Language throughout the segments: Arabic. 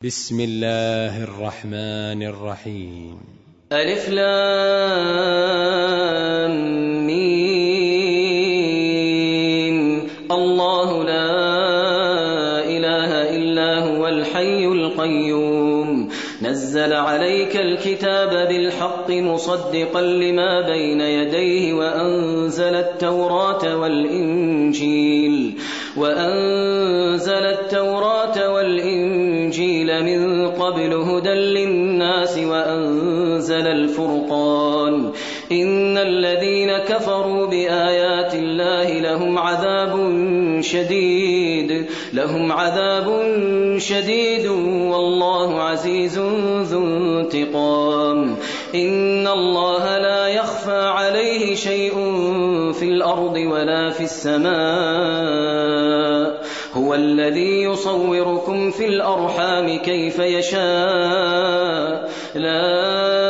بسم الله الرحمن الرحيم. ألف لام ميم. الله لا إله إلا هو الحي القيوم نزل عليك الكتاب بالحق مصدقا لما بين يديه وأنزل التوراة والإنجيل من قبل هدى للناس وأنزل الفرقان إن الذين كفروا بآيات الله لهم عذاب شديد والله عزيز ذو انتقام. إن الله لا يخفى عليه شيء في الأرض ولا في السماء هو الذي يصوركم في الأرحام كيف يشاء لا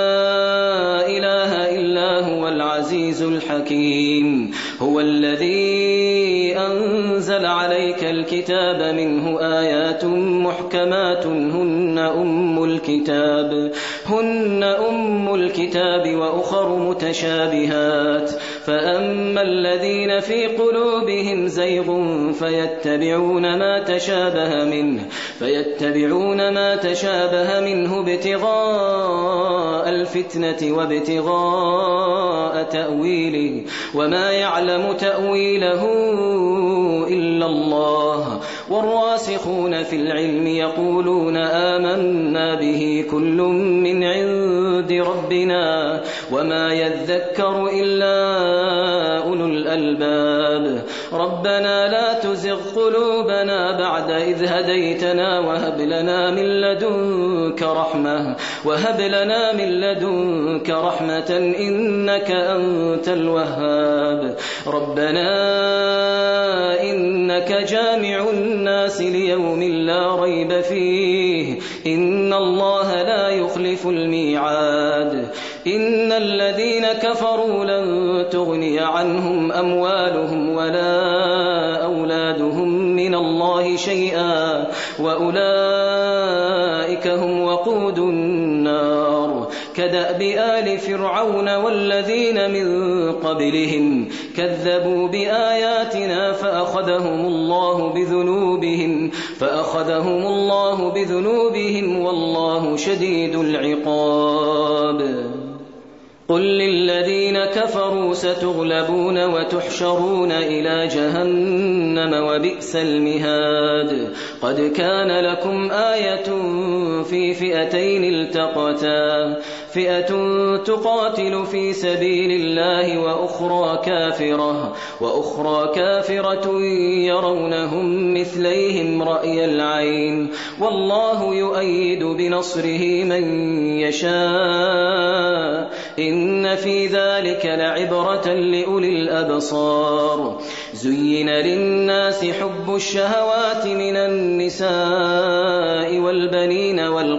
إله إلا هو العزيز الحكيم. هو الذي أنزل عليك الكتاب منه آيات محكمات هن أم الكتاب وأخر متشابهات فأما الذين في قلوبهم زيغ فيتبعون ما تشابه منه ابتغاء الفتنة وابتغاء تأويله وما يعلم تأويله إلا الله والراسخون في العلم يقولون آمنا به كل من عند ربنا وما يذكر إلا أولو الألباب. ربنا لا تزغ قلوبنا بعد إذ هديتنا وهب لنا من لدنك رحمة إنك أنت الوهاب. ربنا إنك جامع الناس ليوم لا ريب فيه إن الله لا يخلف الميعاد. إن الذين كفروا لن تغني عنهم أموالهم ولا أولادهم من الله شيئا وأولئك هم وقود النار. كدأب آل فرعون والذين من قبلهم كذبوا بآياتنا فأخذهم الله بذنوبهم والله شديد العقاب. قل للذين كفروا ستغلبون وتحشرون إلى جهنم وبئس المهاد. قد كان لكم آية في فئتين التقتا فئة تقاتل في سبيل الله وأخرى كافرة يرونهم مثليهم رأي العين والله يؤيد بنصره من يشاء إن في ذلك لعبرة لأولي الأبصار. زين للناس حب الشهوات من النساء والبنين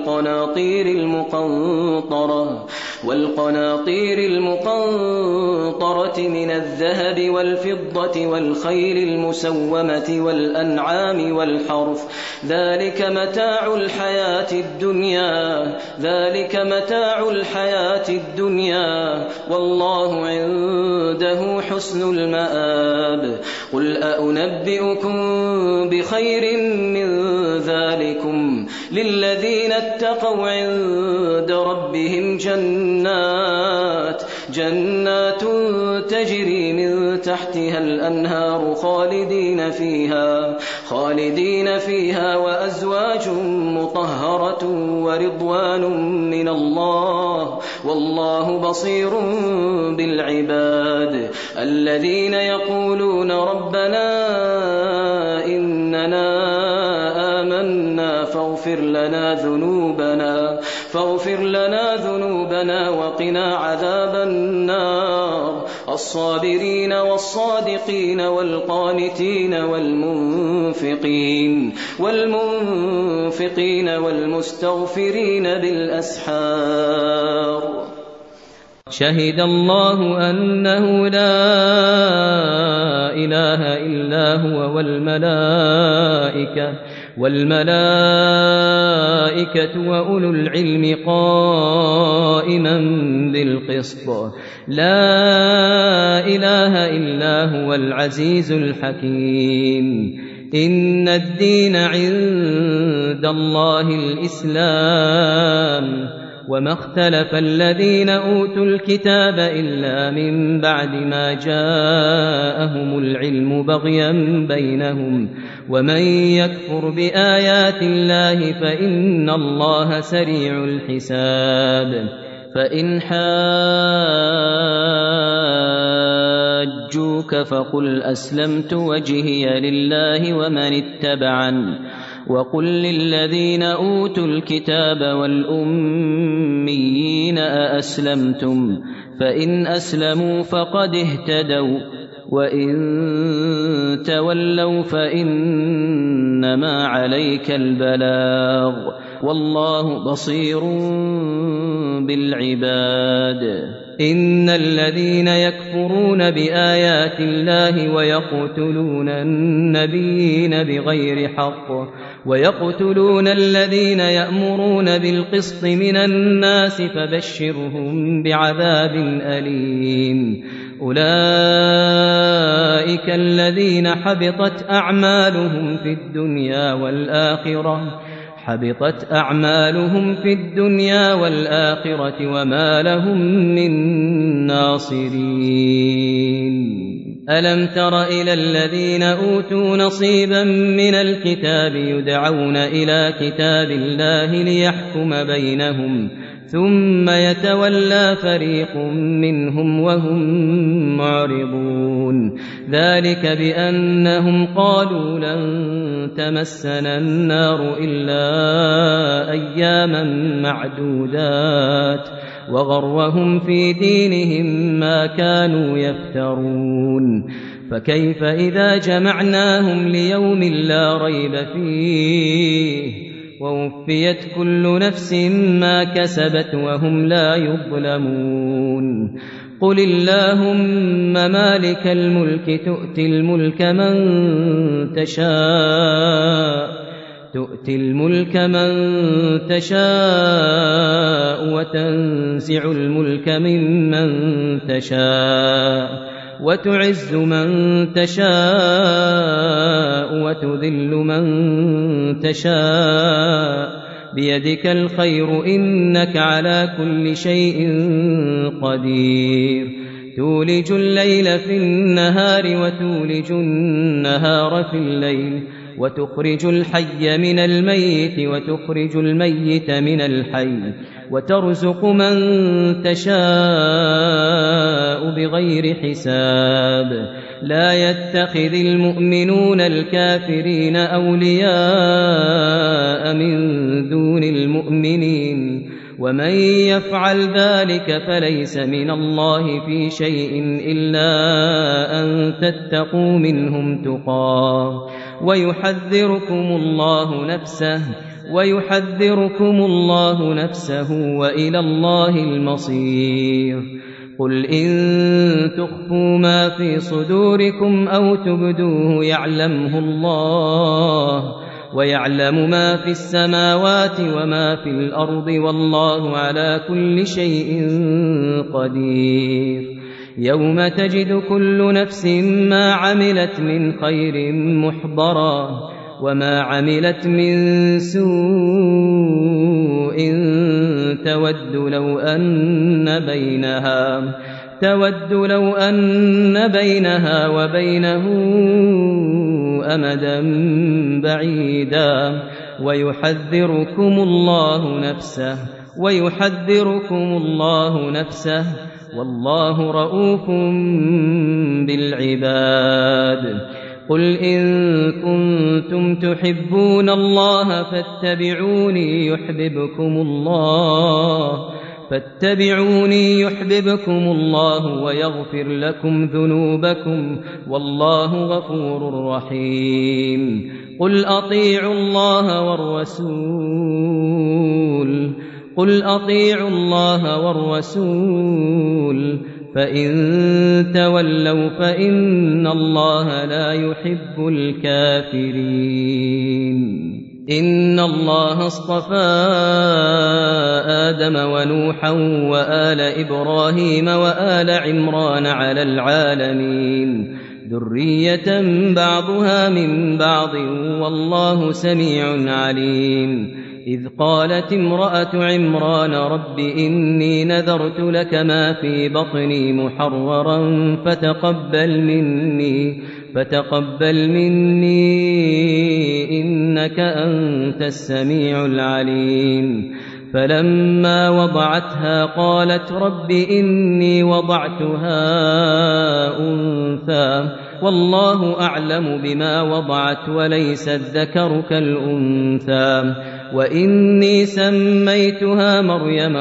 والقناطير المقنطرة من الذهب والفضة والخيل المسومة والأنعام والحرث ذلك متاع الحياة الدنيا والله عنده حسن المآب. قل أنبئكم بخير من ذلكم للذين اتقوا عند ربهم جنات تجري من تحتها الأنهار خالدين فيها وأزواج مطهرة ورضوان من الله والله بصير بالعباد. الذين يقولون ربنا إننا آمنا فاغفر لنا ذنوبنا وقنا عذاب النار. الصابرين والصادقين والقانتين والمنفقين والمستغفرين بالأسحار. شهد الله أنه لا إله إلا هو والملائكة والملائكة وأولو العلم قائما بالقسط لا إله إلا هو العزيز الحكيم إن الدين عند الله الإسلام وما اختلف الذين أوتوا الكتاب إلا من بعد ما جاءهم العلم بغيا بينهم ومن يكفر بآيات الله فإن الله سريع الحساب فإن حاجوك فقل أسلمت وجهي لله ومن اتبعني وقل للذين أوتوا الكتاب والأميين أأسلمتم فإن أسلموا فقد اهتدوا وإن تولوا فإنما عليك البلاغ والله بصير بالعباد إن الذين يكفرون بآيات الله ويقتلون النبيين بغير حق ويقتلون الذين يأمرون بالقسط من الناس فبشرهم بعذاب أليم أولئك الذين حبطت أعمالهم في الدنيا والآخرة وما لهم من ناصرين ألم تر إلى الذين أوتوا نصيبا من الكتاب يدعون إلى كتاب الله ليحكم بينهم ثم يتولى فريق منهم وهم معرضون ذلك بأنهم قالوا لن تمسنا النار إلا أياما معدودات وغرهم في دينهم ما كانوا يفترون فكيف إذا جمعناهم ليوم لا ريب فيه ووفيت كل نفس ما كسبت وهم لا يظلمون قل اللهم مالك الملك تؤتي الملك من تشاء وتنزع الملك ممن تشاء وتعز من تشاء وتذل من تشاء بيدك الخير إنك على كل شيء قدير تولج الليل في النهار وتولج النهار في الليل وتخرج الحي من الميت وتخرج الميت من الحي وترزق من تشاء بغير حساب لا يتخذ المؤمنون الكافرين أولياء من دون المؤمنين ومن يفعل ذلك فليس من الله في شيء إلا أن تتقوا منهم تقاه ويحذركم الله نفسه وإلى الله المصير قل إن تخفوا ما في صدوركم أو تبدوه يعلمه الله ويعلم ما في السماوات وما في الأرض والله على كل شيء قدير يوم تجد كل نفس ما عملت من خير محضرا وما عملت من سوء تود لو أن بينها وبينه أمدا بعيدا ويحذركم الله نفسه والله رؤوف بالعباد قل إن كنتم تحبون الله فاتبعوني يحببكم الله ويغفر لكم ذنوبكم والله غفور رحيم قل أطيعوا الله والرسول فإن تولوا فإن الله لا يحب الكافرين إن الله اصطفى آدم ونوحا وآل إبراهيم وآل عمران على العالمين ذرية بعضها من بعض والله سميع عليم إذ قالت امرأة عمران رب إني نذرت لك ما في بطني محررا فتقبل مني إنك أنت السميع العليم فلما وضعتها قالت رب إني وضعتها أنثى والله أعلم بما وضعت وليس الذكر كالأنثى وإني سميتها مريم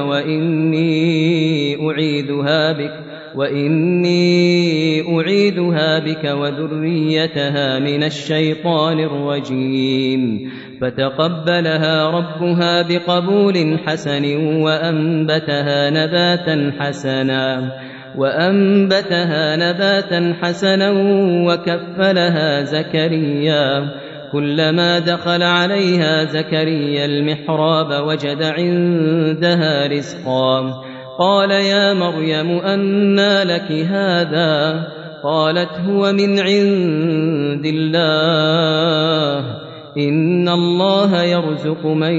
وإني أعيذها بك وذريتها من الشيطان الرجيم فتقبلها ربها بقبول حسن وأنبتها نباتا حسنا وكفلها زكريا كلما دخل عليها زكريا المحراب وجد عندها رزقا قال يا مريم أنى لك هذا قالت هو من عند الله إن الله يرزق من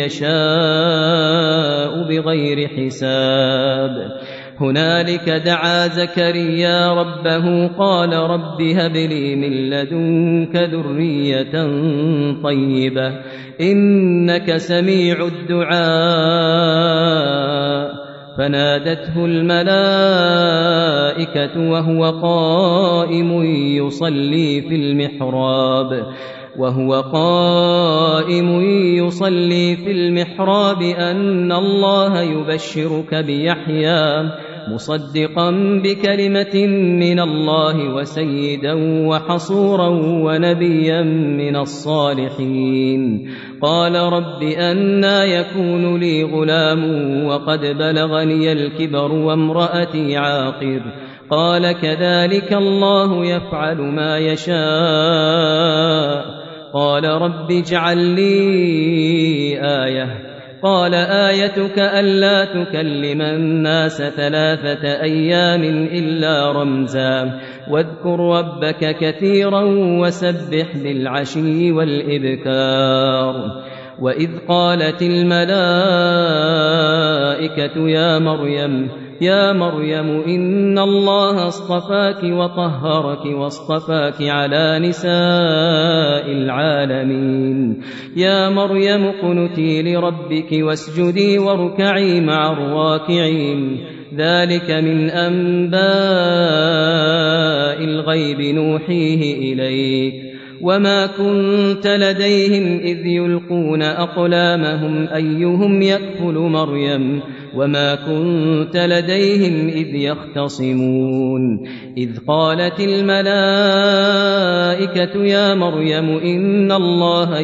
يشاء بغير حساب هنالك دعا زكريا ربه قال رب هب لي من لدنك ذرية طيبة إنك سميع الدعاء فنادته الملائكة وهو قائم يصلي في المحراب أن الله يبشرك بيحيى مصدقا بكلمة من الله وسيدا وحصورا ونبيا من الصالحين قال رب أنى يكون لي غلام وقد بلغني الكبر وامرأتي عاقر قال كذلك الله يفعل ما يشاء قال رب اجعل لي آية قال آيتك ألا تكلم الناس 3 أيام إلا رمزا واذكر ربك كثيرا وسبح بالعشي والإبكار وإذ قالت الملائكة يا مريم إن الله اصطفاك وطهرك واصطفاك على نساء العالمين يا مريم اقنتي لربك واسجدي واركعي مع الراكعين ذلك من أنباء الغيب نوحيه إليك وما كنت لديهم إذ يلقون أقلامهم أيهم يكفل مريم وما كنت لديهم إذ يختصمون إذ قالت الملائكة يا مريم إن الله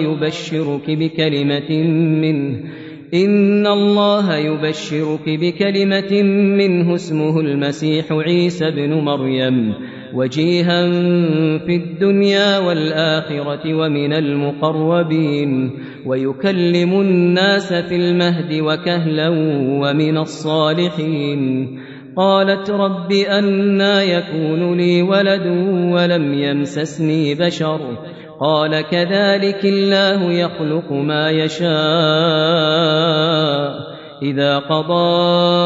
يبشرك بكلمة منه اسمه المسيح عيسى بن مريم وجيها في الدنيا والآخرة ومن المقربين ويكلم الناس في المهد وكهلا ومن الصالحين قالت رب أنى يكون لي ولد ولم يمسسني بشر قال كذلك الله يخلق ما يشاء إذا قضى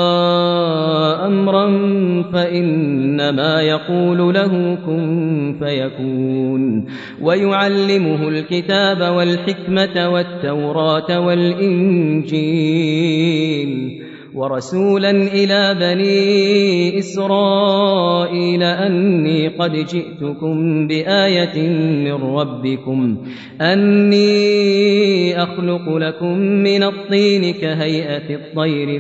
أمرا فإنما يقول له كن فيكون ويعلمه الكتاب والحكمة والتوراة والإنجيل ورسولا إلى بني إسرائيل أني قد جئتكم بآية من ربكم أني أخلق لكم من الطين كهيئة الطير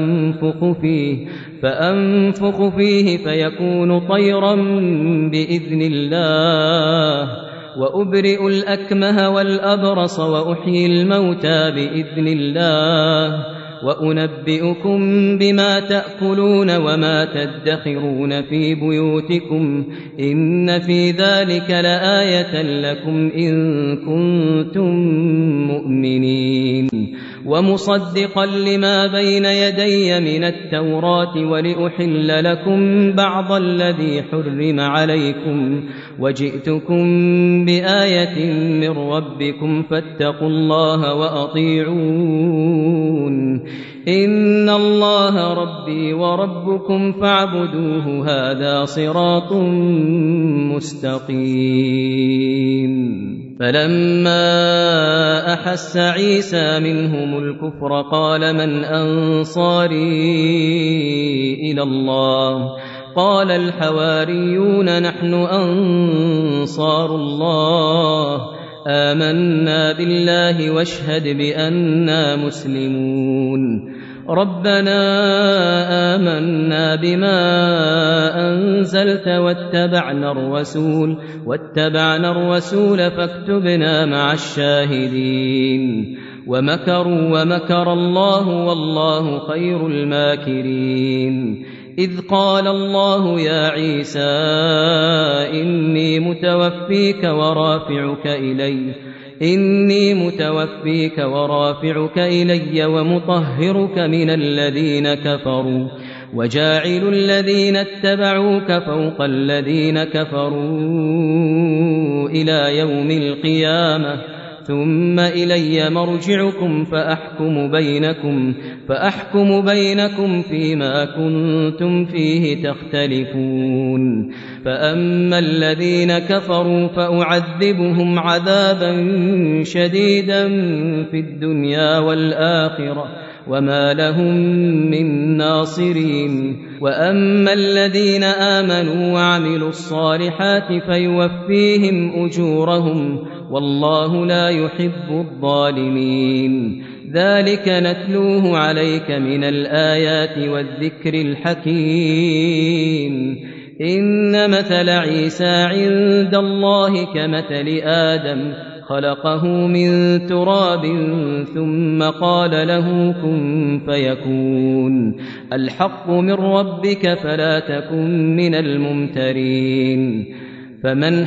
فأنفخ فيه فيكون طيرا بإذن الله وأبرئ الأكمه والأبرص وأحيي الموتى بإذن الله وأنبئكم بما تأكلون وما تدخرون في بيوتكم إن في ذلك لآية لكم إن كنتم مؤمنين ومصدقا لما بين يدي من التوراة ولأحل لكم بعض الذي حرم عليكم وجئتكم بآية من ربكم فاتقوا الله وأطيعون إن الله ربي وربكم فاعبدوه هذا صراط مستقيم فلما أحس عيسى منهم الكفر قال من أنصاري إلى الله قال الحواريون نحن أنصار الله آمنا بالله واشهد بأننا مسلمون ربنا آمنا بما أنزلت واتبعنا الرسول فاكتبنا مع الشاهدين ومكروا ومكر الله والله خير الماكرين إذ قال الله يا عيسى إني متوفيك ورافعك إلي ومطهرك من الذين كفروا وجاعل الذين اتبعوك فوق الذين كفروا إلى يوم القيامة ثم إلي مرجعكم فأحكم بينكم فيما كنتم فيه تختلفون فأما الذين كفروا فأعذبهم عذابا شديدا في الدنيا والآخرة وما لهم من ناصرين وأما الذين آمنوا وعملوا الصالحات فيوفيهم أجورهم والله لا يحب الظالمين ذلك نتلوه عليك من الآيات والذكر الحكيم إن مثل عيسى عند الله كمثل آدم خلقه من تراب ثم قال له كن فيكون الحق من ربك فلا تكن من الممترين فمن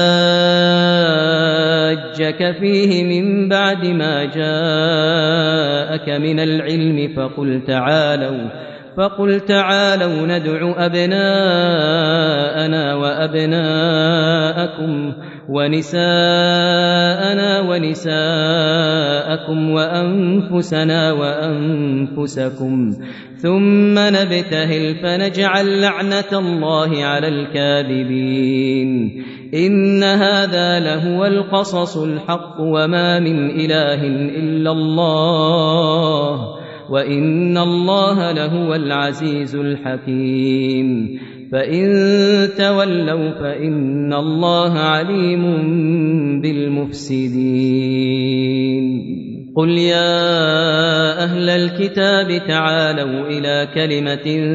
حاجك فيه من بعد ما جاءك من العلم فقل تعالوا ندع أبناءنا وأبناءكم ونساءنا ونساءكم وأنفسنا وأنفسكم ثم نبتهل فنجعل لعنة الله على الكاذبين إن هذا لهو القصص الحق وما من إله إلا الله وإن الله لهو العزيز الحكيم فإن تولوا فإن الله عليم بالمفسدين قل يا أهل الكتاب تعالوا إلى كلمة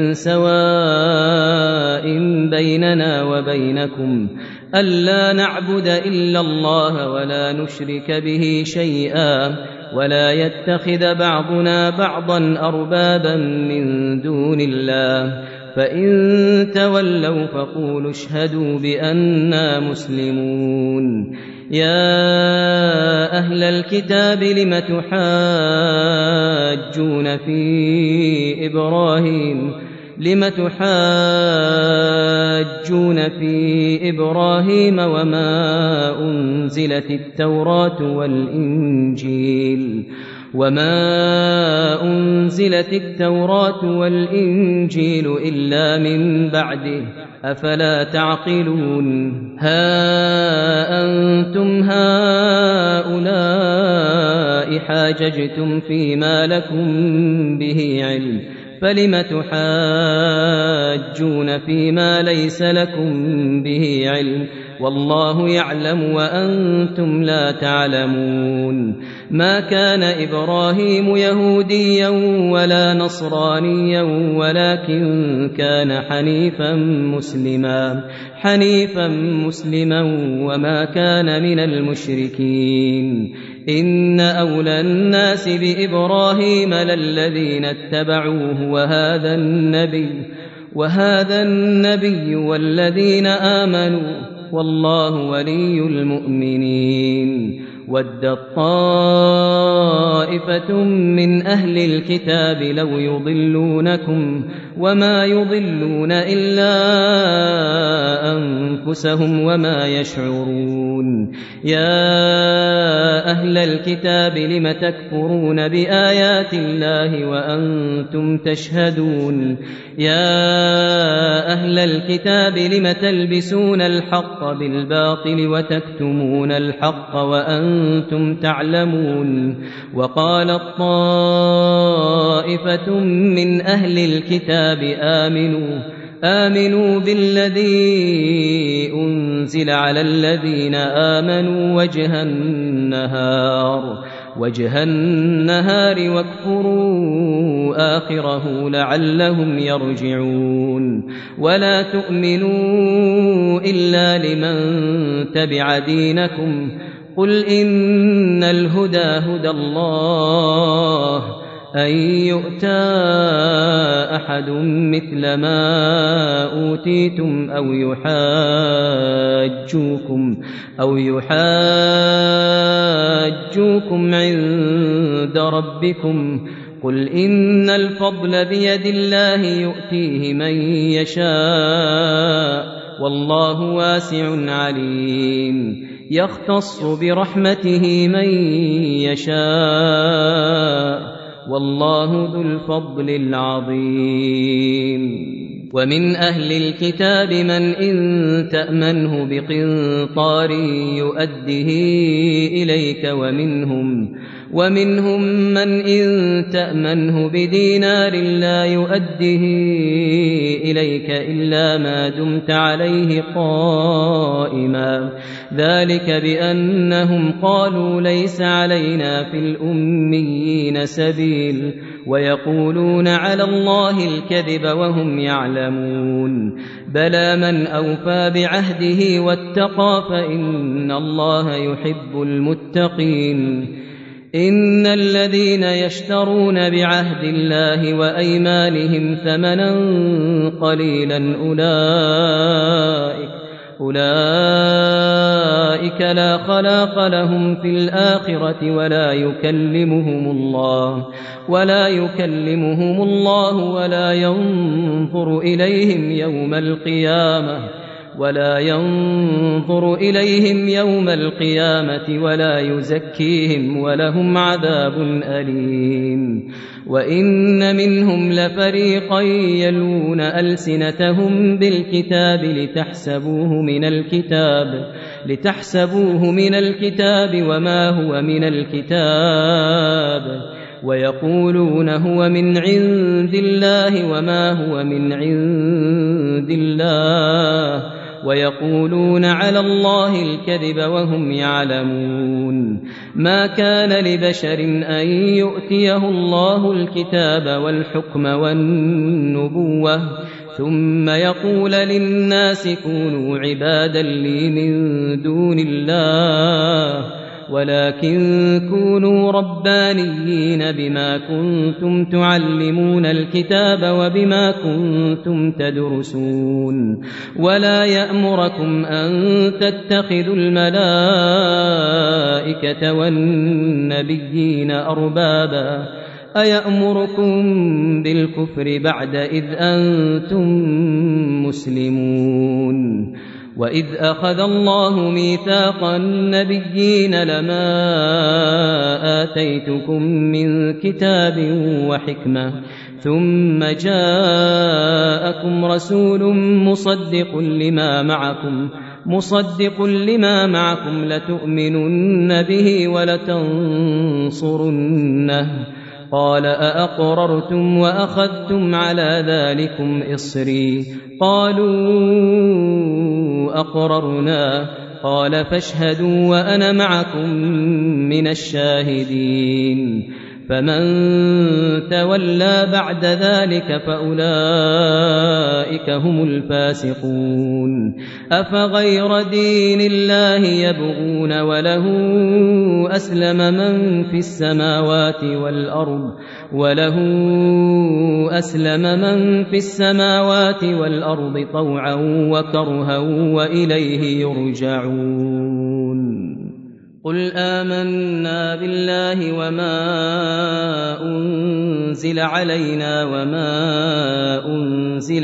سواء بيننا وبينكم ألا نعبد إلا الله ولا نشرك به شيئا ولا يتخذ بعضنا بعضا أربابا من دون الله فإن تولوا فقولوا اشهدوا بأننا مسلمون يا أهل الكتاب لم تحاجون في إبراهيم وما أنزلت التوراة والإنجيل إلا من بعده أفلا تعقلون ها أنتم هؤلاء حاججتم فيما لكم به علم فلم تحاجون فيما ليس لكم به علم والله يعلم وأنتم لا تعلمون ما كان إبراهيم يهوديا ولا نصرانيا ولكن كان حنيفا مسلما وما كان من المشركين إن أولى الناس بإبراهيم للذين اتبعوه وهذا النبي والذين آمنوا والله ولي المؤمنين ودت طائفة من أهل الكتاب لو يضلونكم وما يضلون إلا أنفسهم وما يشعرون يا أهل الكتاب لم تكفرون بآيات الله وأنتم تشهدون يا أهل الكتاب لم تلبسون الحق بالباطل وتكتمون الحق وأنتم تعلمون وقالت طائفة من أهل الكتاب آمنوا بالذي أنزل على الذين آمنوا وجه النهار واكفروا آخره لعلهم يرجعون ولا تؤمنوا إلا لمن تبع دينكم قل إن الهدى هدى الله أن يؤتى أحد مثل ما أوتيتم أو يحاجوكم عند ربكم قل إن الفضل بيد الله يؤتيه من يشاء والله واسع عليم يختص برحمته من يشاء والله ذو الفضل العظيم ومن أهل الكتاب من إن تأمنه بقنطار يؤده إليك ومنهم من إن تأمنه بدينار لا يؤده إليك إلا ما دمت عليه قائما ذلك بأنهم قالوا ليس علينا في الأميين سبيل ويقولون على الله الكذب وهم يعلمون بلى من أوفى بعهده واتقى فإن الله يحب المتقين إن الذين يشترون بعهد الله وأيمانهم ثمنا قليلا أولئك لا خلاق لهم في الآخرة ولا يكلمهم الله ولا ينظر إليهم يوم القيامة ولا يزكيهم ولهم عذاب أليم وإن منهم لفريقا يلون ألسنتهم بالكتاب لتحسبوه من الكتاب وما هو من الكتاب ويقولون هو من عند الله وما هو من عند الله ويقولون على الله الكذب وهم يعلمون ما كان لبشر أن يؤتيه الله الكتاب والحكم والنبوة ثم يقول للناس كونوا عبادا لي من دون الله ولكن كونوا ربانيين بما كنتم تعلمون الكتاب وبما كنتم تدرسون ولا يأمركم أن تتخذوا الملائكة والنبيين أربابا أيأمركم بالكفر بعد إذ أنتم مسلمون وإذ أخذ الله ميثاق النبيين لما آتيتكم من كتاب وحكمة ثم جاءكم رسول مصدق لما معكم لتؤمنن به ولتنصرنه قال أأقررتم وأخذتم على ذلكم إصري قالوا أقررناه قال فاشهدوا وأنا معكم من الشاهدين فمن تولى بعد ذلك فأولئك هم الفاسقون أفغير دين الله يبغون وله أسلم من في السماوات والأرض طوعا وكرها وإليه يرجعون قل آمنا بالله وما أنزل علينا وما أنزل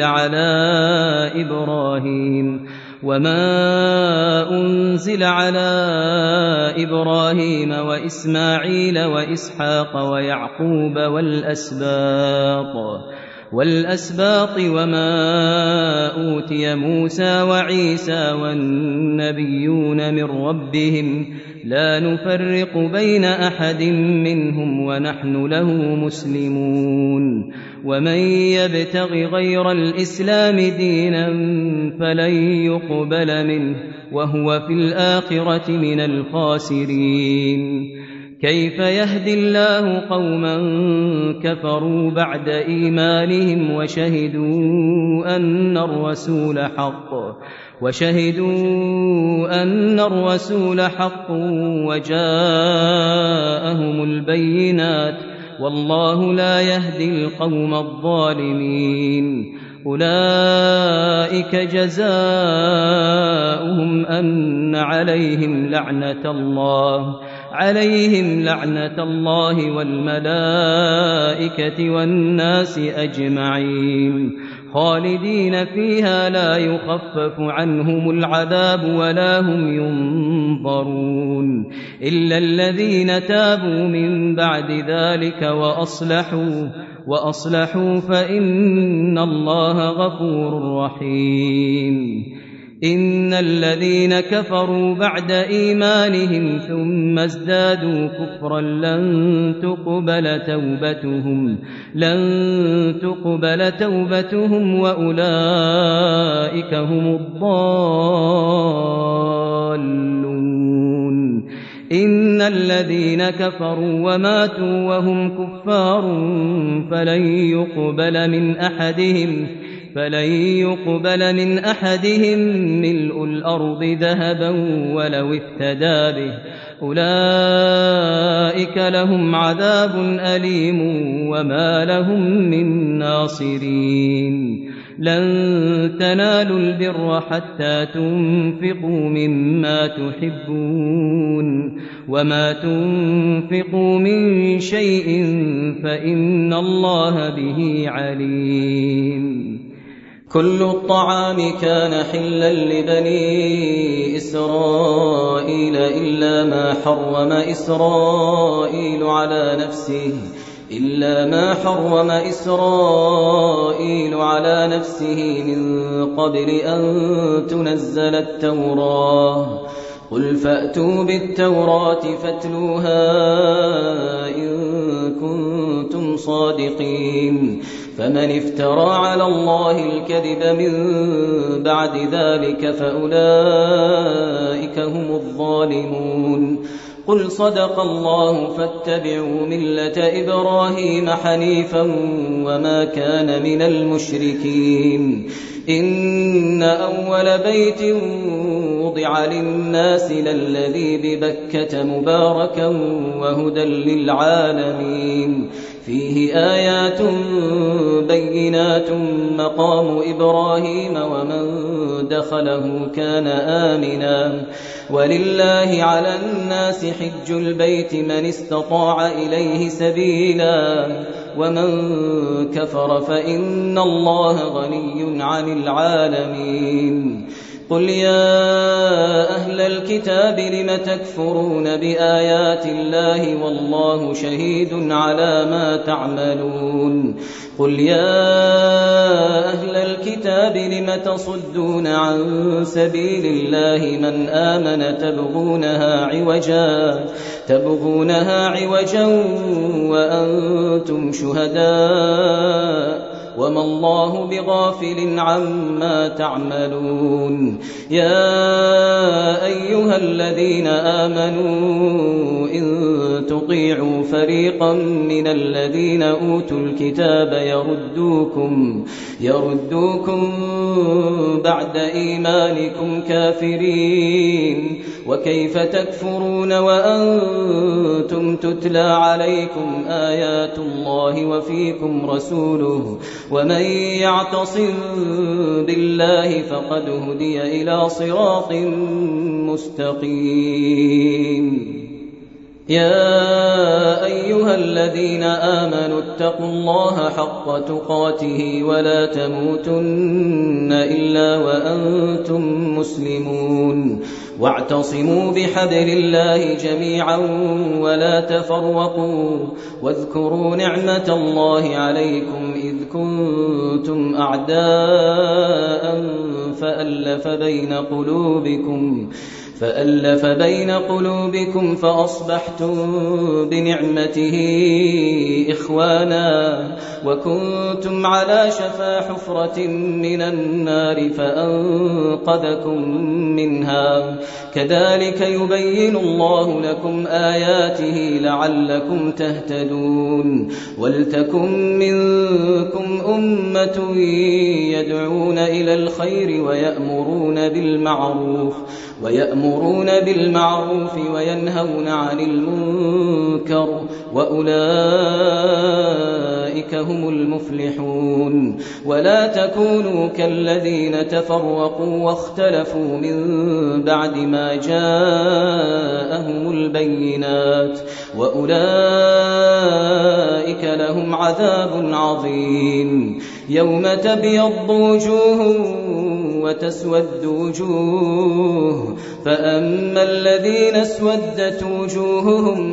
على إبراهيم وإسماعيل وإسحاق ويعقوب والأسباط وما أوتي موسى وعيسى والنبيون من ربهم لا نفرق بين أحد منهم ونحن له مسلمون ومن يبتغ غير الإسلام دينا فلن يقبل منه وهو في الآخرة من الخاسرين كيف يهدي الله قوما كفروا بعد إيمانهم وشهدوا أن الرسول حق وجاءهم البينات والله لا يهدي القوم الظالمين أولئك جزاؤهم أن عليهم لعنة الله والملائكة والناس أجمعين خالدين فيها لا يخفف عنهم العذاب ولا هم ينظرون إلا الذين تابوا من بعد ذلك وأصلحوا فإن الله غفور رحيم إن الذين كفروا بعد إيمانهم ثم ازدادوا كفرا لن تقبل توبتهم وأولئك هم الضالون إن الذين كفروا وماتوا وهم كفار فلن يقبل من أحدهم ملء الأرض ذهبا ولو افتدى به أولئك لهم عذاب أليم وما لهم من ناصرين لن تنالوا البر حتى تنفقوا مما تحبون وما تنفقوا من شيء فإن الله به عليم كل الطعام كان حلا لبني إسرائيل إلا ما حرم إسرائيل على نفسه من قبل أن تنزل التوراة قل فأتوا بالتوراة فاتلوها إن كنتم صادقين فمن افترى على الله الكذب من بعد ذلك فأولئك هم الظالمون قل صدق الله فاتبعوا ملة إبراهيم حنيفا وما كان من المشركين إن أول بيت وضع للناس للذي ببكة مباركا وهدى للعالمين فيه آيات بينات مقام إبراهيم ومن دخله كان آمنا ولله على الناس حج البيت من استطاع إليه سبيلا ومن كفر فإن الله غني عن العالمين قل يا أهل الكتاب لم تكفرون بآيات الله والله شهيد على ما تعملون قل يا أهل الكتاب لم تصدون عن سبيل الله من آمن تبغونها عوجا وأنتم شهداء وما وما الله بغافل عما تعملون يا أيها الذين آمنوا إن تطيعوا فريقا من الذين أوتوا الكتاب يردوكم بعد إيمانكم كافرين وكيف تكفرون وأنتم تتلى عليكم آيات الله وفيكم رسوله ومن يعتصم بالله فقد هدي إلى صراط مستقيم يا أيها الذين آمنوا اتقوا الله حق تقاته ولا تموتن إلا وأنتم مسلمون واعتصموا بحبل الله جميعا ولا تفرقوا واذكروا نعمة الله عليكم إذ كنتم أعداء فألف بين قلوبكم فأصبحتم بنعمته إخوانا وكنتم على شفا حفرة من النار فأنقذكم منها كذلك يبين الله لكم آياته لعلكم تهتدون ولتكن منكم أمة يدعون إلى الخير ويأمرون بالمعروف وينهون عن المنكر وأولئك هم المفلحون ولا تكونوا كالذين تفرقوا واختلفوا من بعد ما جاءهم البينات وأولئك لهم عذاب عظيم يوم تبيض وجوه وتسود وجوه فأما الذين اسودت وجوههم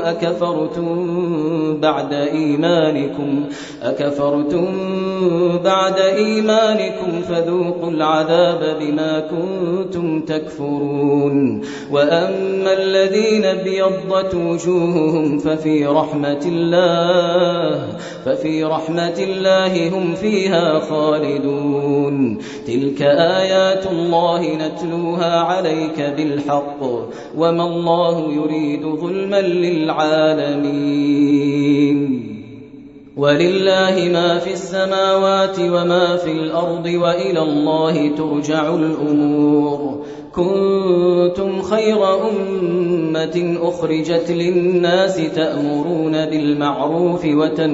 أكفرتم بعد إيمانكم فذوقوا العذاب بما كنتم تكفرون وأما الذين ابيضت وجوههم ففي رحمة الله هم فيها خالدون تلك آيات الله نتلوها عليك بالحق وما الله يريد ظلما للعالمين ولله ما في السماوات وما في الأرض وإلى الله ترجع الأمور كنتم خير أمة أخرجت للناس تأمرون بالمعروف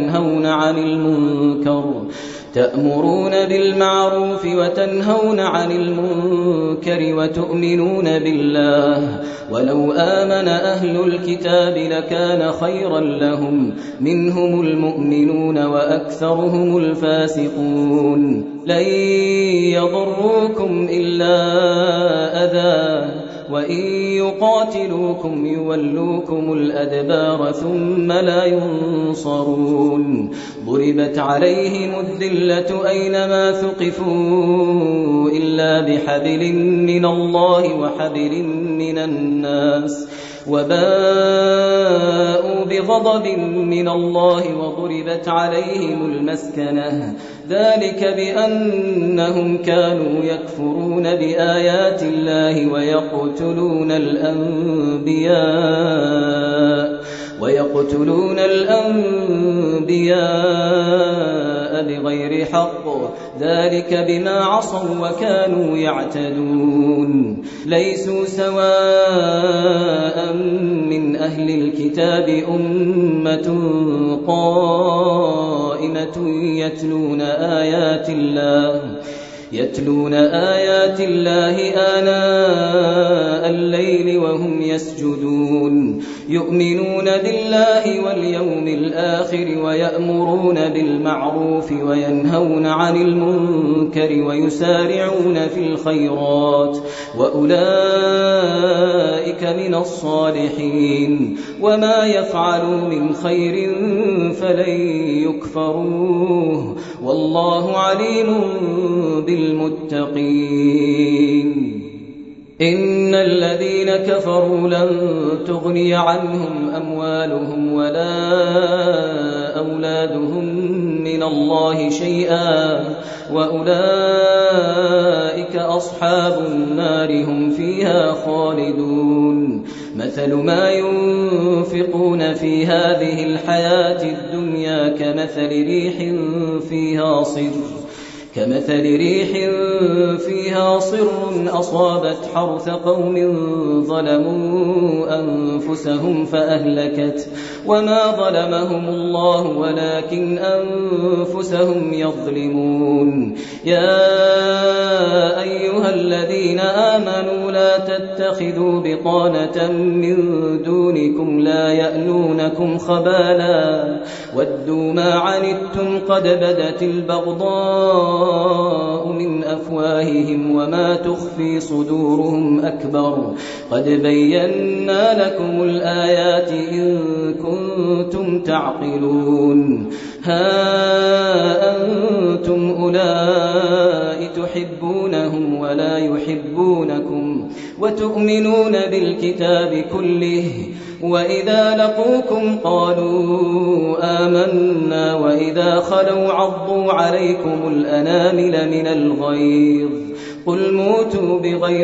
وتنهون عن المنكر وتؤمنون بالله ولو آمن أهل الكتاب لكان خيرا لهم منهم المؤمنون وأكثرهم الفاسقون لن يضروكم إلا أذى وإن يقاتلوكم يولوكم الأدبار ثم لا ينصرون ضربت عليهم الذلة أينما ثقفوا إلا بحبل من الله وحبل من الناس وباءوا بغضب من الله وضربت عليهم المسكنة ذلك بأنهم كانوا يكفرون بآيات الله ويقتلون الأنبياء بغير حق ذلك بما عصوا وكانوا يعتدون ليسوا سواء من أهل الكتاب أمة قائمة يتلون آيات الله آناء الليل وهم يسجدون يؤمنون بالله واليوم الآخر ويأمرون بالمعروف وينهون عن المنكر ويسارعون في الخيرات وأولئك من الصالحين وما يفعلوا من خير فلن يكفروه والله عليم بالمتقين إن الذين كفروا لن تغني عنهم أموالهم ولا أولادهم من من الله شيئا وأولئك أصحاب النار هم فيها خالدون مثل ما ينفقون في هذه الحياة الدنيا كمثل ريح فيها صر أصابت حرث قوم ظلموا أنفسهم فأهلكت وما ظلمهم الله ولكن أنفسهم يظلمون يا أيها الذين آمنوا لا تتخذوا بطانة من دونكم لا يألونكم خبالا ودوا ما عنتم قد بدت البغضاء من أفواههم وما تخفي صدورهم أكبر قد بينا لكم الآيات إن كنتم تعقلون ها أنتم أولئك تحبونهم ولا يحبونكم وتؤمنون بالكتاب كله وإذا لقوكم قالوا آمنا وإذا خلوا عضوا عليكم الأنامل من الغيظ قل موتوا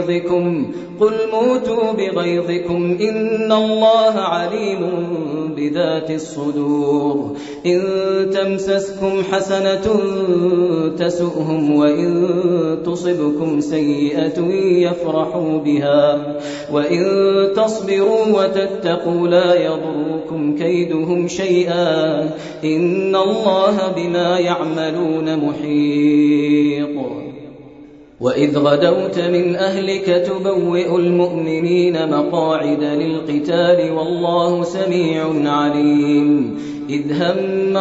بغيظكم إن الله عليم بذات الصدور إن تمسسكم حسنة تسؤهم وإن تصبكم سيئة يفرحوا بها وإن تصبروا وتتقوا لا يضركم كيدهم شيئا إن الله بما يعملون محيط وإذ غدوت من أهلك تبوئ المؤمنين مقاعد للقتال والله سميع عليم إذ هم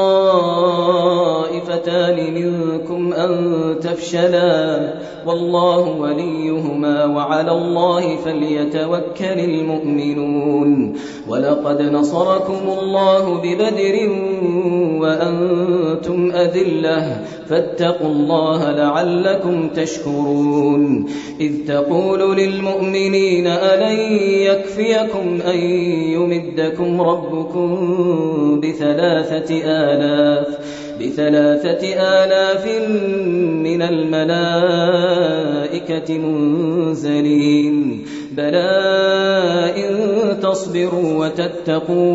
الطائفتان منكم أن تفشلا والله وليهما وعلى الله فليتوكل المؤمنون ولقد نصركم الله ببدر وأنتم أذلة فاتقوا الله لعلكم تشكرون إذ تقول للمؤمنين ألن يكفيكم أن يمدكم ربكم ب3,000 من الملائكة منزلين بلى إن تصبروا وتتقوا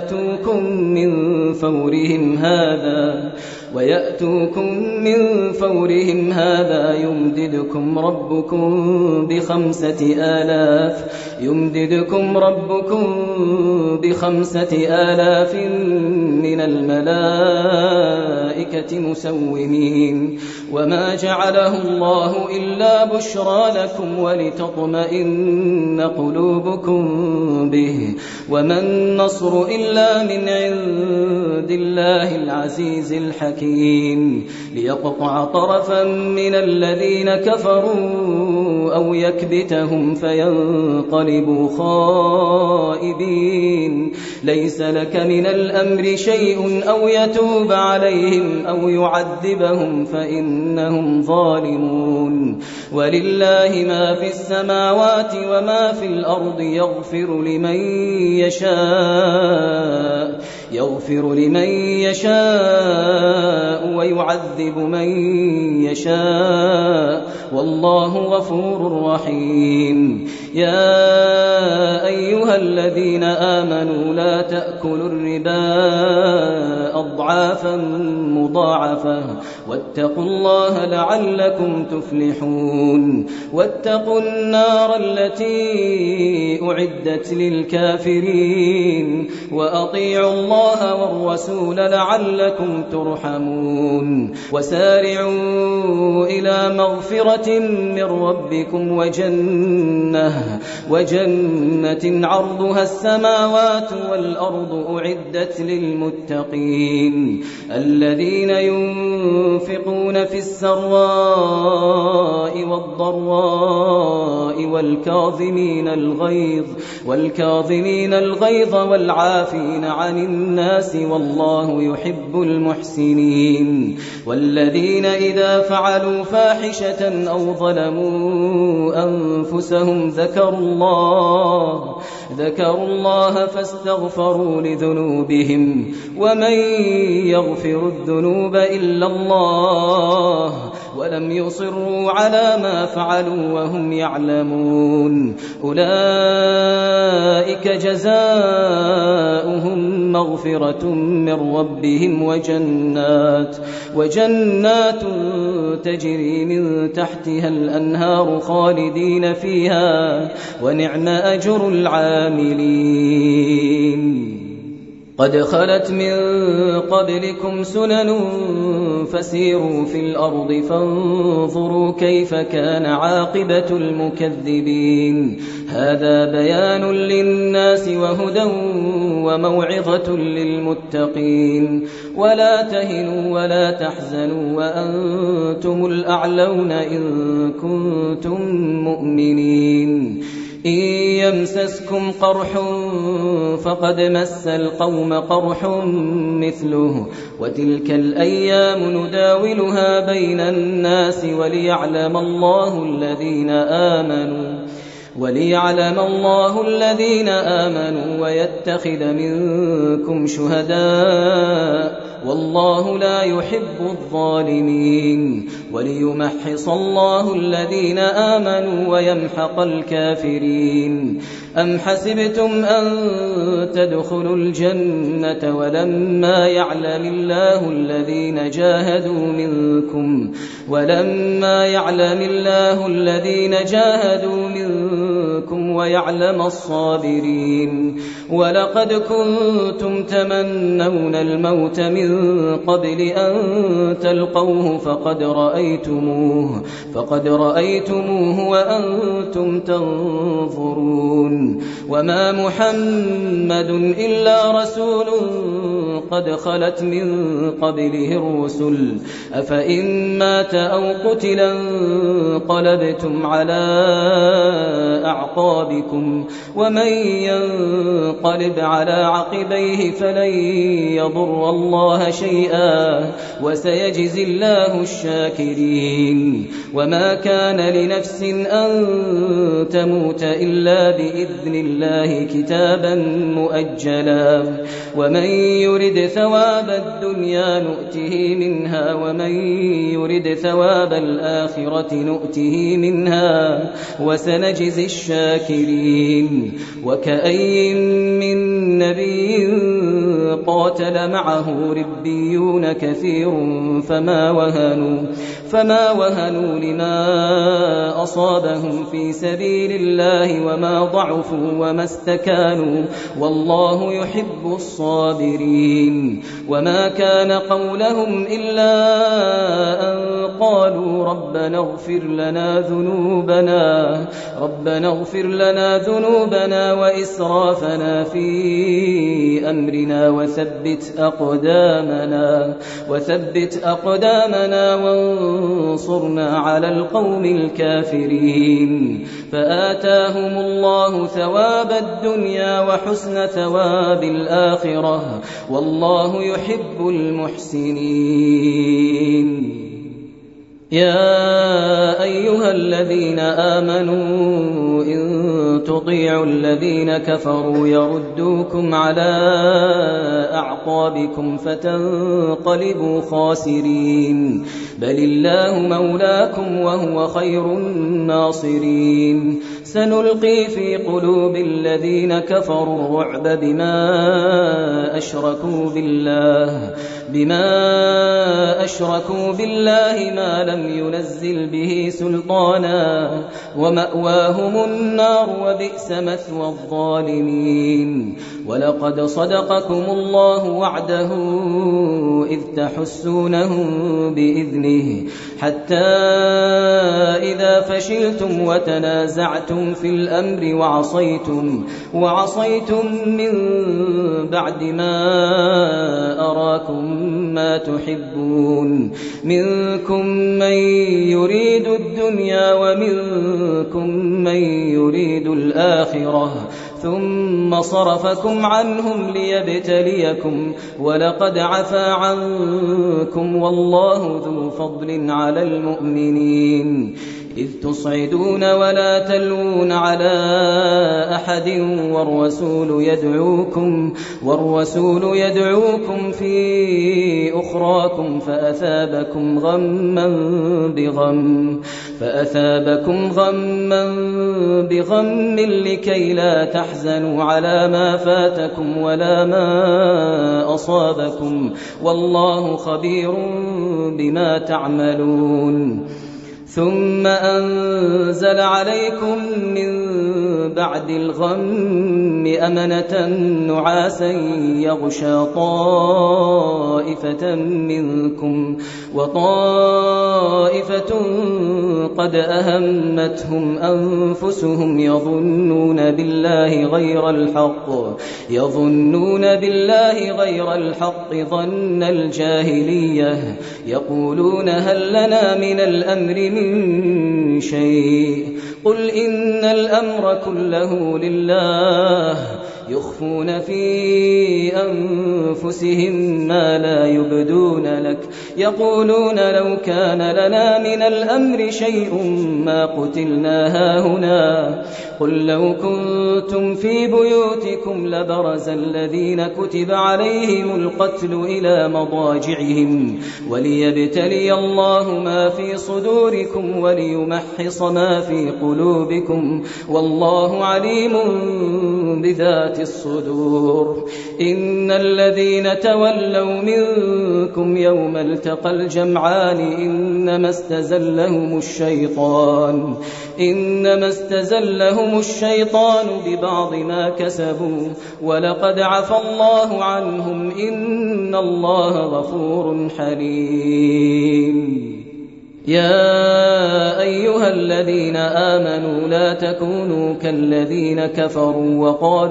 ويأتوكم من فورهم هذا يمددكم ربكم ب5,000 من الملائكة مسومين وما جعله الله إلا بشرى لكم ولتطمئن قلوبكم به وما النصر إلا من عند الله العزيز الحكيم ليقطع طرفا من الذين كفروا أو يكبتهم فينقلبوا خائبين ليس لك من الأمر شيء أو يتوب عليهم أو يعذبهم فإنهم ظالمون ولله ما في السماوات وما في الأرض يغفر لمن يشاء ويعذب من يشاء والله غفور رحيم يا أيها الذين آمنوا لا تأكلوا الربا أضعافا مضاعفة واتقوا الله لعلكم تفلحون واتقوا النار التي أعدت للكافرين وأطيعوا الله والرسول لعلكم ترحمون وسارعوا إلى مغفرة من ربكم وجنة عرضها السماوات والأرض أعدت للمتقين الذين ينفقون في السراء والضراء والكاظمين الغيظ والعافين عن الناس والله يحب المحسنين والذين إذا فعلوا فاحشة أو ظلموا أنفسهم ذكروا الله فاستغفروا لذنوبهم ومن يغفر الذنوب إلا الله ولم يصروا على ما فعلوا وهم يعلمون أولئك جزاؤهم مغفرة من ربهم وجنات تجري من تحتها الأنهار خالدين فيها ونعم أجر العاملين قد خلت من قبلكم سنن فسيروا في الأرض فانظروا كيف كان عاقبة المكذبين هذا بيان للناس وهدى وموعظة للمتقين ولا تهنوا ولا تحزنوا وأنتم الأعلون إن كنتم مؤمنين إن يمسسكم قرح فقد مس القوم قرح مثله وتلك الأيام نداولها بين الناس وليعلم الله الذين آمنوا ويتخذ منكم شهداء والله لا يحب الظالمين وليمحص الله الذين آمنوا ويمحق الكافرين أم حسبتم أن تدخلوا الجنة ولما يعلم الله الذين جاهدوا منكم ويعلم الصابرين ولقد كنتم تمنون الموت من قبل أن تلقوه فقد رأيتموه وأنتم تنظرون وما محمد إلا رسول قد خلت من قبله الرسل أفإن مات أو قتلا انقلبتم على أعقابكم ومن ينقلب على عقبيه فلن يضر الله شيئا وسيجزي الله الشاكرين وما كان لنفس أن تموت إلا بإذن الله كتابا مؤجلا ومن يرد ثواب الدنيا نؤته منها ومن يرد ثواب الآخرة نؤته منها وسنجزي الشاكرين وكأي من نبي قاتل معه ربيون كثير فما وهنوا لما أصابهم في سبيل الله وما ضعفوا وما استكانوا والله يحب الصابرين وما كان قولهم إلا أن قالوا ربنا اغفر لنا ذنوبنا وإسرافنا في أمرنا وثبت أقدامنا وانصرنا على القوم الكافرين فآتاهم الله ثواب الدنيا وحسن ثواب الآخرة والله يحب المحسنين يا أيها الذين آمنوا إن تطيعوا الذين كفروا يردوكم على أعقابكم فتنقلبوا خاسرين بل الله مولاكم وهو خير الناصرين سنلقي في قلوب الذين كفروا الرعب بما أشركوا بالله ما لم ينزل به سلطانا ومأواهم النار وبئس مثوى الظالمين ولقد صدقكم الله وعده إذ تحسونهم بإذنه حتى إذا فشلتم وتنازعتم في الأمر وعصيتم من بعد ما أراكم ما تحبون منكم من يريد الدنيا ومنكم من يريد الآخرة ثم صرفكم عنهم ليبتليكم ولقد عفا عنكم والله ذو فضل على المؤمنين إذ تصعدون ولا تلوون على أحد والرسول يدعوكم في أخراكم فأثابكم غما بغم لكي لا تحزنوا على ما فاتكم ولا ما أصابكم والله خبير بما تعملون ثم أنزل عليكم من بعد الغم أمنة نعاسا يغشى طائفة منكم وطائفة قد أهمتهم أنفسهم يظنون بالله غير الحق ظن الجاهلية يقولون هل لنا من الأمر من شيء قل إن الأمر كله لله يخفون في أنفسهم ما لا يبدون لك يقولون لو كان لنا من الأمر شيء ما قتلنا هاهنا قل لو كنتم في بيوتكم لبرز الذين كتب عليهم القتل إلى مضاجعهم وليبتلي الله ما في صدوركم وليمحص ما في قلوبكم والله عليم بذات الصدور إن الذين تولوا منكم يوم التقى الجمعان إنما استزلهم الشيطان ببعض ما كسبوا ولقد عفى الله عنهم إن الله غفور حليم يا أيها الذين آمنوا لا تكونوا كالذين كفروا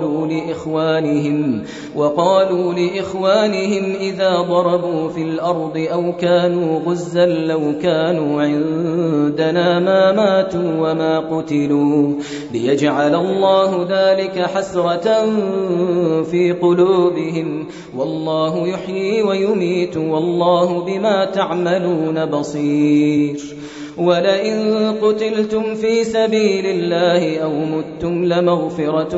وقالوا لإخوانهم إذا ضربوا في الأرض أو كانوا غزا لو كانوا عندنا ما ماتوا وما قتلوا ليجعل الله ذلك حسرة في قلوبهم والله يحيي ويميت والله بما تعملون بصير ولئن قتلتم في سبيل الله أو متم لمغفرة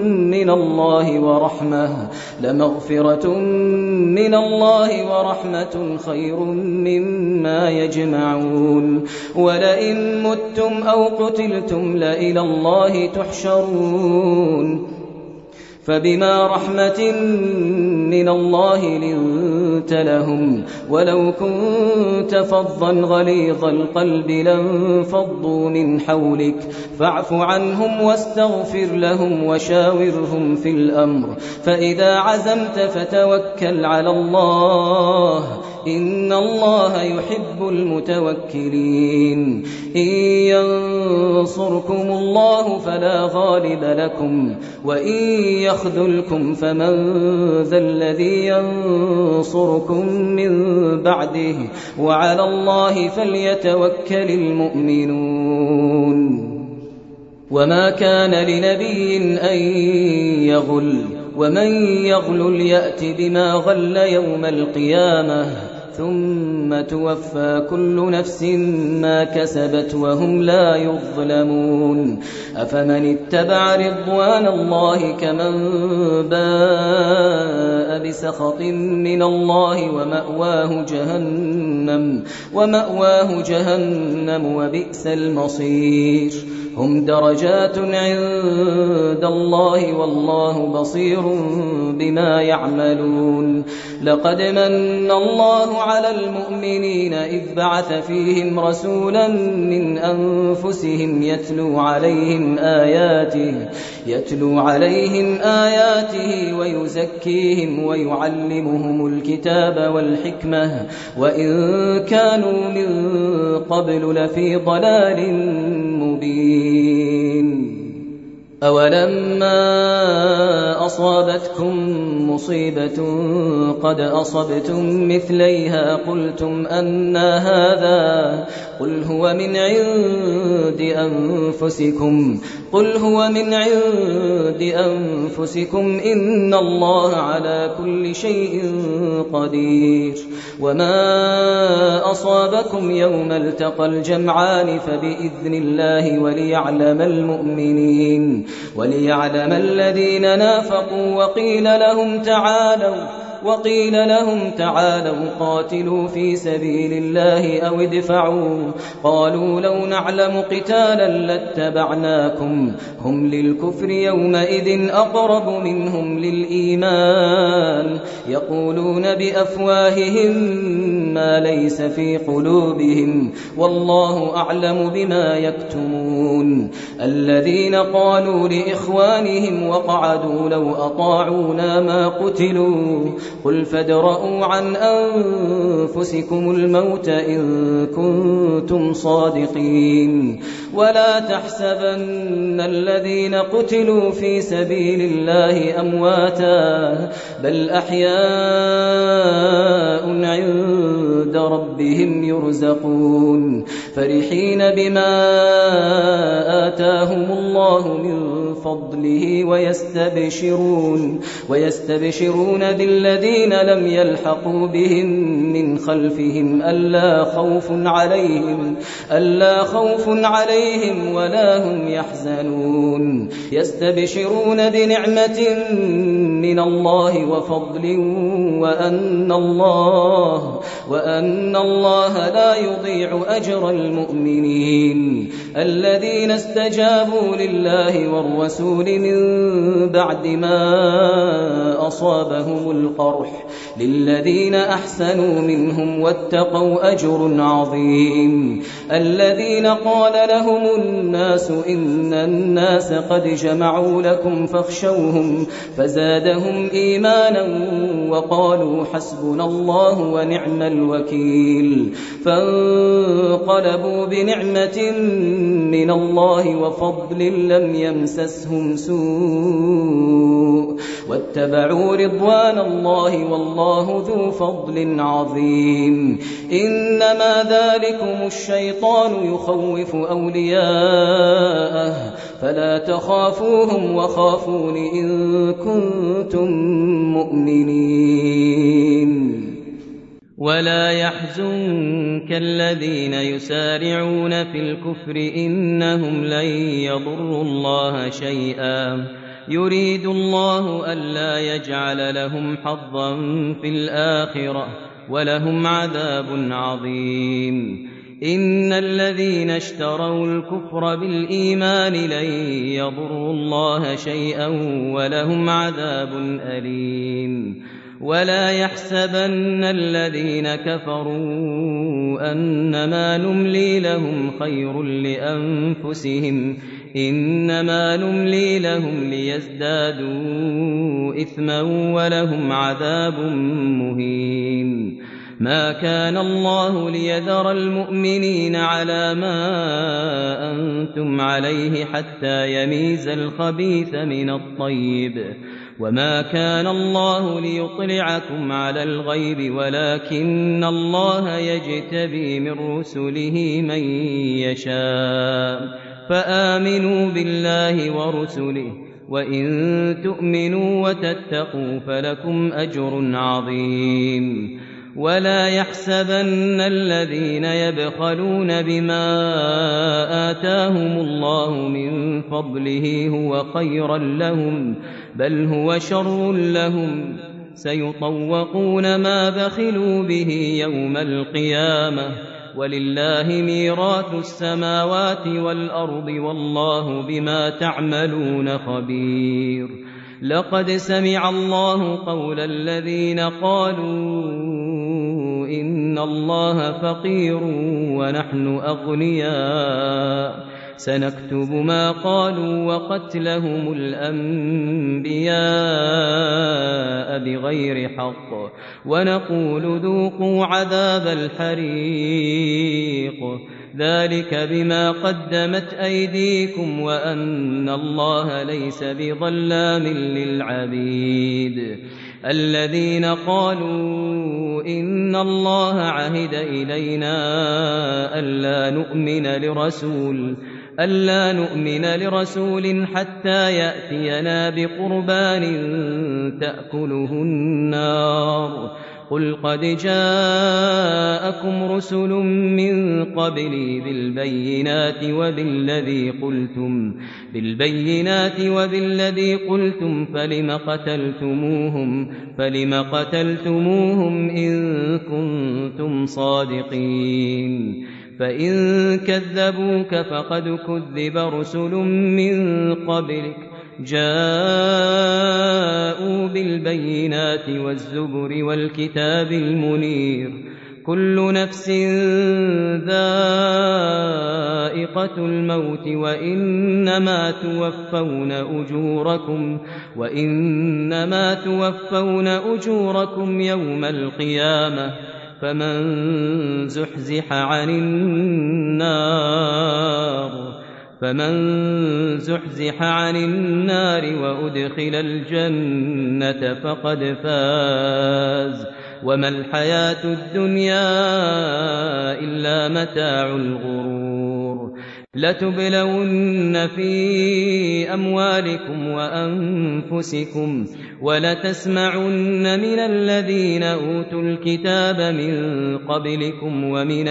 من الله ورحمة خير مما يجمعون ولئن متم أو قتلتم لإلى الله تحشرون فبما رحمة من الله لنت لهم ولو كنت فظا غليظ القلب لانفضوا من حولك فاعف عنهم واستغفر لهم وشاورهم في الأمر فإذا عزمت فتوكل على الله إن الله يحب المتوكلين إن ينصركم الله فلا غالب لكم وإن يخذلكم فمن ذا الذي ينصركم من بعده وعلى الله فليتوكل المؤمنون وما كان لنبي أن يغل ومن يغلل يأت بما غل يوم القيامة ثم توفى كل نفس ما كسبت وهم لا يظلمون أفمن اتبع رضوان الله كمن باء بسخط من الله ومأواه جهنم وبئس المصير هم درجات عند الله والله بصير بما يعملون لقد من الله على المؤمنين إذ بعث فيهم رسولا من أنفسهم يتلو عليهم آياته ويزكيهم ويعلمهم الكتاب والحكمة وإن كانوا من قبل لفي ضلال مبين أولما أصابتكم مصيبة قد أصبتم مثليها قلتم أنى هذا قل هو من عند أنفسكم إن الله على كل شيء قدير وما أصابكم يوم التقى الجمعان فبإذن الله وليعلم الذين نافقوا وقيل لهم تعالوا قاتلوا في سبيل الله أو ادفعوا قالوا لو نعلم قتالا لاتبعناكم هم للكفر يومئذ أقرب منهم للإيمان يقولون بأفواههم ما ليس في قلوبهم والله أعلم بما يكتمون الذين قالوا لإخوانهم وقعدوا لو أطاعونا ما قتلوا قل فادرءوا عن أنفسكم الموت إن كنتم صادقين ولا تحسبن الذين قتلوا في سبيل الله أمواتا بل أحياء عند ربهم يرزقون فرحين بما آتاهم الله من فضله ويستبشرون بالذين لم يلحقوا بهم من خلفهم ألا خوف عليهم ولا هم يحزنون يستبشرون بنعمة من الله وفضل وأن الله لا يضيع أجر المؤمنين الذين استجابوا لله والرسول من بعد ما أصابهم القرح للذين أحسنوا منهم واتقوا أجر عظيم الذين قال لهم الناس إن الناس قد جمعوا لكم فاخشوهم فزادهم إيمانا وقالوا حسبنا الله ونعم الوكيل فانقلبوا بنعمة من الله وفضل لم يمسسهم سوء واتبعوا رضوان الله والله ذو فضل عظيم إنما ذلكم الشيطان يخوف أولياءه فلا تخافوهم وخافون إن كنتم مؤمنين ولا يحزنك الذين يسارعون في الكفر إنهم لن يضروا الله شيئا يريد الله ألا يجعل لهم حظا في الآخرة ولهم عذاب عظيم إن الذين اشتروا الكفر بالإيمان لن يضروا الله شيئا ولهم عذاب أليم ولا يحسبن الذين كفروا أنما نملي لهم خير لأنفسهم إنما نملي لهم ليزدادوا إثما ولهم عذاب مهين ما كان الله ليذر المؤمنين على ما أنتم عليه حتى يميز الخبيث من الطيب وما كان الله ليطلعكم على الغيب ولكن الله يجتبي من رسله من يشاء فآمنوا بالله ورسله وإن تؤمنوا وتتقوا فلكم أجر عظيم ولا يحسبن الذين يبخلون بما آتاهم الله من فضله هو خيرا لهم بل هو شر لهم سيطوقون ما بخلوا به يوم القيامة ولله ميراث السماوات والأرض والله بما تعملون خبير لقد سمع الله قول الذين قالوا إن الله فقير ونحن أغنياء سنكتب ما قالوا وقتلهم الأنبياء بغير حق ونقول ذوقوا عذاب الحريق ذلك بما قدمت أيديكم وأن الله ليس بظلام للعبيد الذين قالوا إن الله عهد إلينا ألا نؤمن لرسول حتى يأتينا بقربان تأكله النار قل قد جاءكم رسل من قبلي بالبينات وبالذي قلتم فلم قتلتموهم إن كنتم صادقين فإن كذبوك فقد كذب رسل من قبلك جاءوا بالبينات والزبر والكتاب المنير كل نفس ذائقة الموت وإنما توفون أجوركم يوم القيامة فمن زحزح عن النار وأدخل الجنة فقد فاز وما الحياة الدنيا إلا متاع الغرور لتبلون في أموالكم وأنفسكم ولتسمعن من الذين أوتوا الكتاب من قبلكم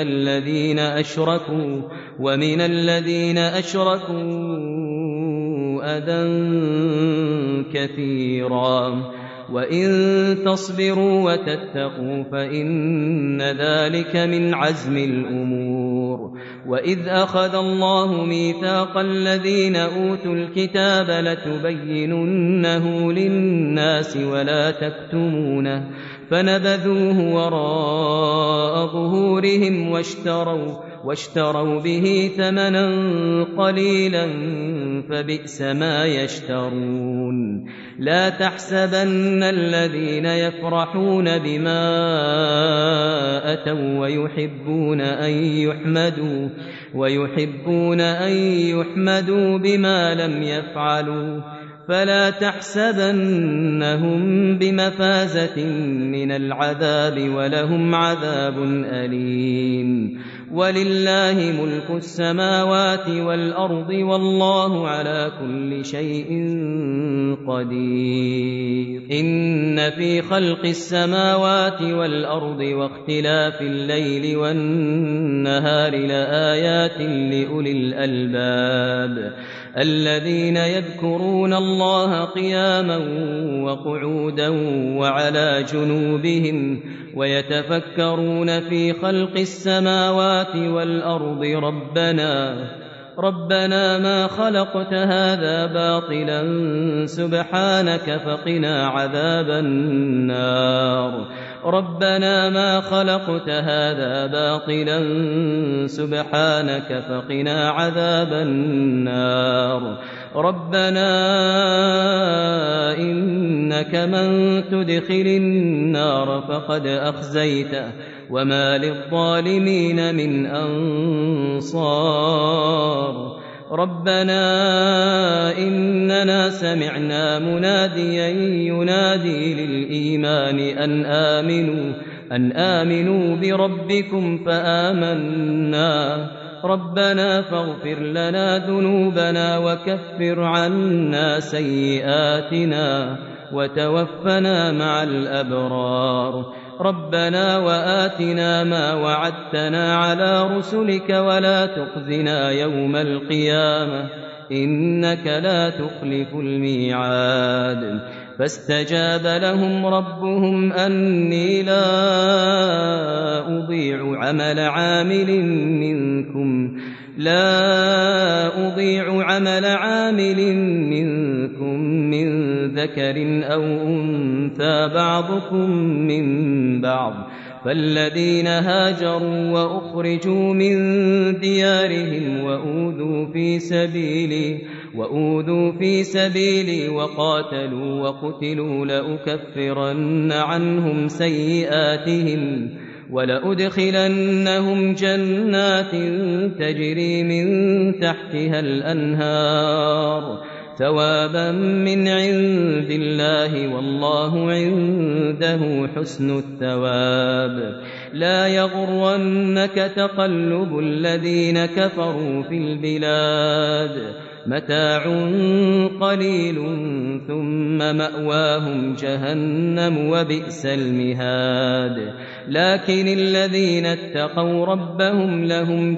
ومن الذين أشركوا أذى كثيرا وإن تصبروا وتتقوا فإن ذلك من عزم الأمور وإذ أخذ الله ميثاق الذين أوتوا الكتاب لتبيننه للناس ولا تكتمونه فنبذوه وراء ظهورهم واشتروا به ثمنا قليلا فبئس ما يشترون لا تحسبن الذين يفرحون بما أتوا ويحبون أن يحمدوا بما لم يفعلوا فلا تحسبنهم بمفازة من العذاب ولهم عذاب أليم ولله ملك السماوات والأرض والله على كل شيء قدير إن في خلق السماوات والأرض واختلاف الليل والنهار لآيات لأولي الألباب الذين يذكرون الله قياما وقعودا وعلى جنوبهم ويتفكرون في خلق السماوات والأرض ربنا ما خلقت هذا باطلا سبحانك فقنا عذاب النار ربنا ما خلقت هذا باطلا سبحانك فقنا عذاب النار ربنا إنك من تدخل النار فقد أخزيته وما للظالمين من أنصار ربنا إننا سمعنا مناديا ينادي للإيمان أن آمنوا بربكم فآمنا ربنا فاغفر لنا ذنوبنا وكفر عنا سيئاتنا وتوفنا مع الأبرار ربنا وآتنا ما وعدتنا على رسلك ولا تخزنا يوم القيامة إنك لا تخلف الميعاد فاستجاب لهم ربهم أني لا أضيع عمل عامل منكم من ذكر أو أنثى بعضكم من بعض فالذين هاجروا وأخرجوا من ديارهم وأوذوا في سبيلي وقاتلوا وقتلوا لأكفرن عنهم سيئاتهم ولأدخلنهم جنات تجري من تحتها الأنهار ثوابا من عند الله والله عنده حسن الثواب لا يغرنك تقلب الذين كفروا في البلاد متاع قليل ثم مأواهم جهنم وبئس المهاد لكن الذين اتقوا ربهم لهم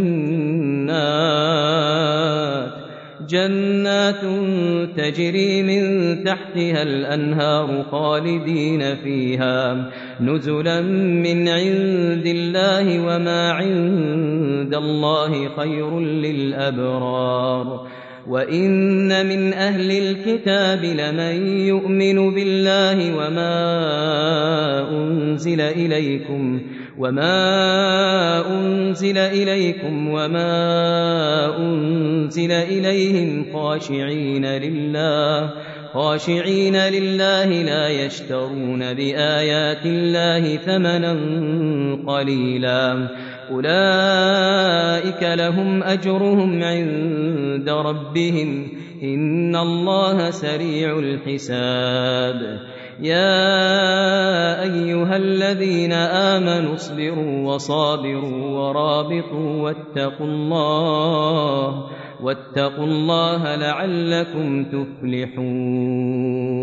جنات تجري من تحتها الأنهار خالدين فيها نزلا من عند الله وما عند الله خير للأبرار وإن من أهل الكتاب لمن يؤمن بالله وما أنزل إليكم وما أنزل إليهم خاشعين لله لا يشترون بآيات الله ثمنا قليلا أولئك لهم أجرهم عند ربهم إن الله سريع الحساب يا أيها الذين آمنوا اصبروا وصابروا ورابطوا واتقوا الله لعلكم تفلحون